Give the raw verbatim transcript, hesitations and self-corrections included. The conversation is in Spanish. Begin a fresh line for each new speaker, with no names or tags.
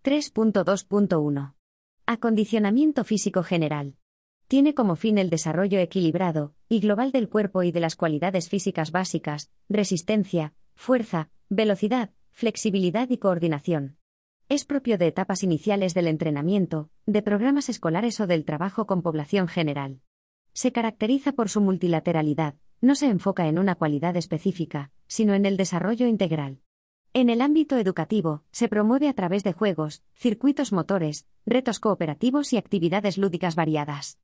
tres punto dos punto uno. Acondicionamiento físico general. Tiene como fin el desarrollo equilibrado y global del cuerpo y de las cualidades físicas básicas, resistencia, fuerza, velocidad, flexibilidad y coordinación. Es propio de etapas iniciales del entrenamiento, de programas escolares o del trabajo con población general. Se caracteriza por su multilateralidad, no se enfoca en una cualidad específica, sino en el desarrollo integral. En el ámbito educativo, se promueve a través de juegos, circuitos motores, retos cooperativos y actividades lúdicas variadas.